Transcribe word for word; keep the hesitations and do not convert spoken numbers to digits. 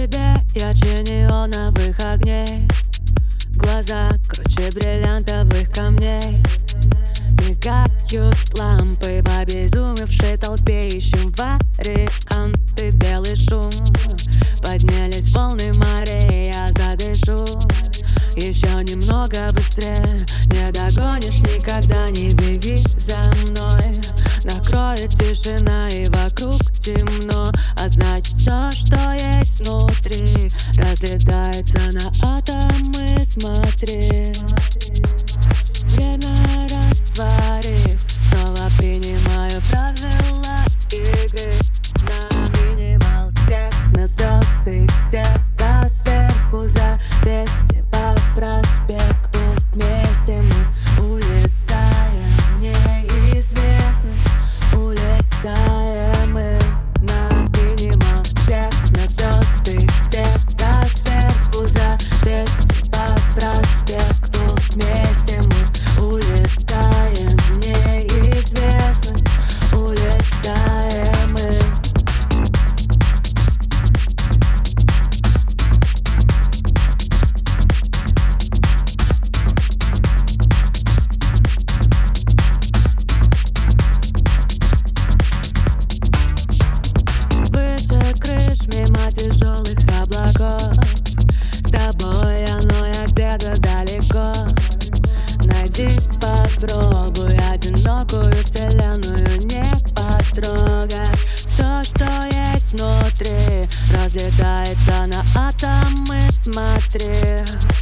тебе ярче неоновых огней, глаза круче бриллиантовых камней. Мигают лампы в обезумевшей толпе, ищем варианты, белый шум. Поднялись волны морей, я задышу еще немного быстрее. Не догонишь никогда, не беги за мной. Накроет тишина и вокруг темно, а значит все, что есть внутри, разлетается на атомы. Смотри, время растворив, снова принимаю правила игры. На минимал техно, звезды где-то сверху, за двести по проспекту. Вместе мы улетаем в неизвестность, улетаем мы. На минимал техно, звезды где-то сверху, за двести по проспекту. Вместе мы улетаем в неизвестность, улетаем мы. Выше крыш, мимо тяжелых облаков, с тобой оно я где-то далеко. Найди, попробуй одинокую вселенную не потрогать. Все, что есть внутри, разлетается на атомы. Смотри.